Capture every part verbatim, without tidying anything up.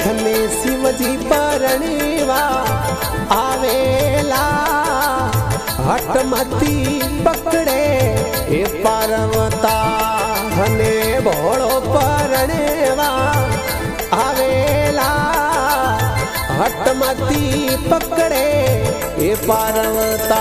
विठने शिवजी परणीवा आवेला हटमती पकड़े ए पार्वता हने भोळो परणेवा आवेला हटमती पकड़े ए पार्वता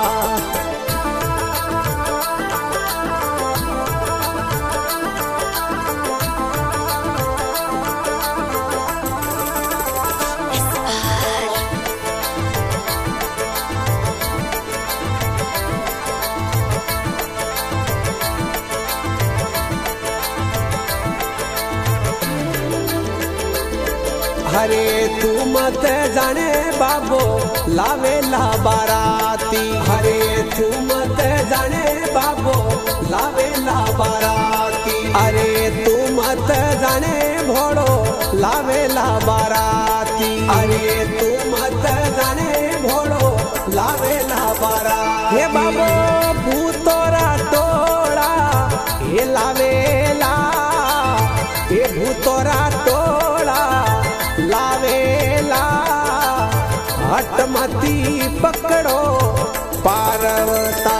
हरे तू मत जाने बाबो लावेला बाराती हरे तू मत जाने बाबो लावेला बाराती अरे तू मत जाने भोड़ो लावेला बाराती अरे तू मत जाने भोड़ो लावेला बाराती हे बाबो भूतोरा टोड़ा हे लावेला हे भूतोरा टोड़ा लावेला हटमती पकड़ो पार्वता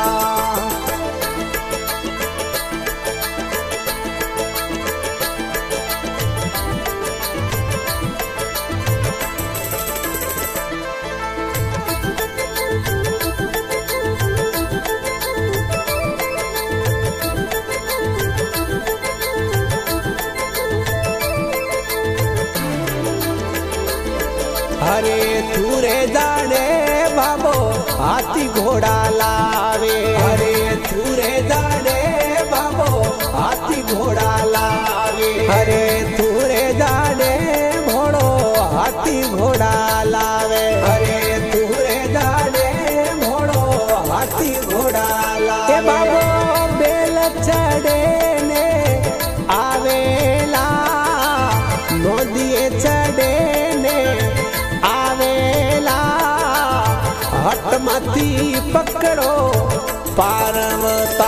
हरे थूरे जाने बाबो हाथी घोड़ा लावे हरे थूरे जाने बाबो हाथी घोड़ा लावे हरे थूरे जाने भोड़ो हाथी घोड़ा लावे हरे थूरे जाने भोड़ो हाथी घोड़ा लावे बाबो बेल चढ़े ने आवेला नदिए चढ़े ने हटमती पकड़ो पार्वता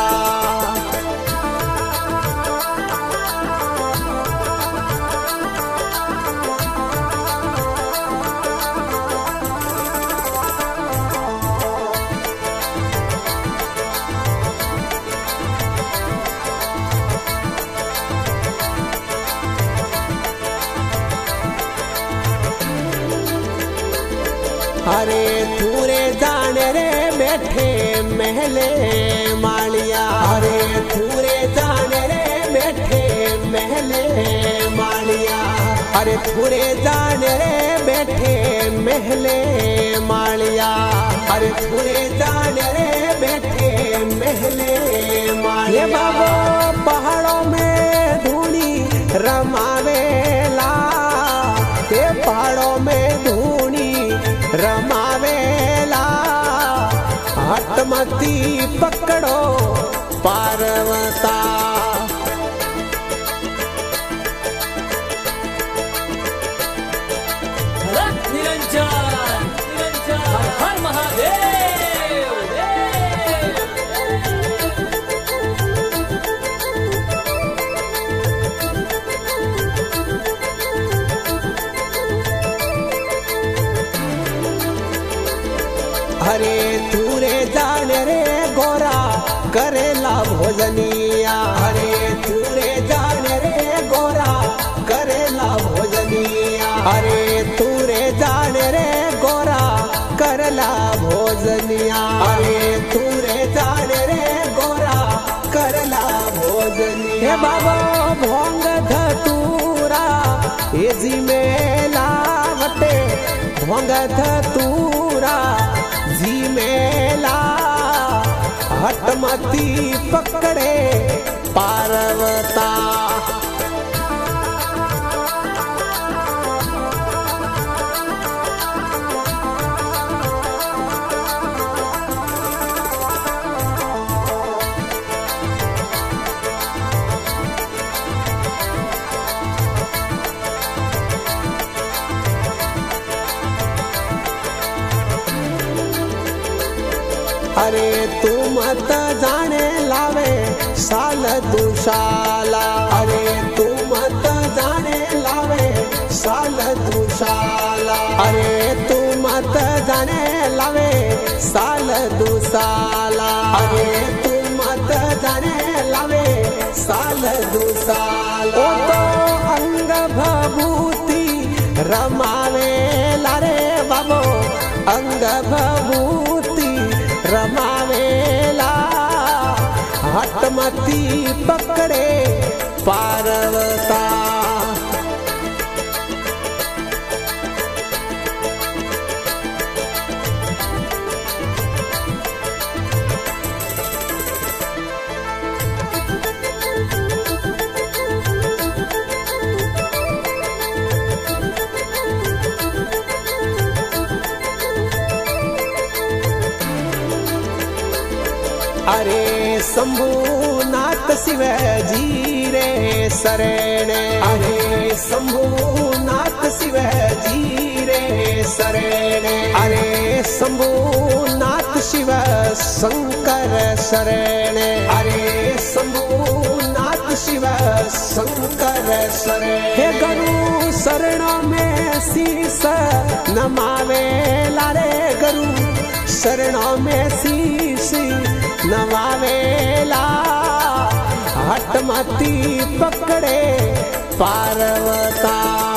हरे थूरे जाने रे बैठे महले मालिया हरे थूरे जाने रे बैठे महले मालिया हरे थूरे जाने रे बैठे महले मालिया हरे थूरे जाने रे बैठे महले मालिया बाबो पहाड़ों में धूनी रमावेला के पहाड़ों में धूनी रमावेला हटमती पकड़ो पार्वता निरंजन निरंजन हर महादेव हरे थूरे जाने रे गोरा करेला भोजनिया हरे थूरे जाने रे गोरा करेला भोजनिया हरे थूरे जाने रे गोरा करला भोजनिया हरे थूरे जाने रे गोरा करला भोजनिया हे बाबा भोंग धतूरा हे जी में लावटे भोंग धतूरा जी मेला हटमती पकड़े पार्वता अरे तू मत जाने लावे साल दुशाला अरे तू मत जाने लावे साल दुसाला अरे तू मत जाने लावे साल दुसाला अरे तू मत जाने लावे साल दुसाला ओ तो अंग भभूति रमावे लारे बाबो अंग भभूति रमावेला हातमती पकड़े पार्वता अरे शंभुनाथ शिव जी रे शरणे अरे शंभुनाथ शिव जी रे शरणे अरे शंभुनाथ शिव शंकर शरणे अरे शंभुनाथ शिव शंकर शरणे हे गुरु शरणों में शीस नमावे लारे गुरु शरणों में शीश नवावेला हटमती पकड़े पार्वता।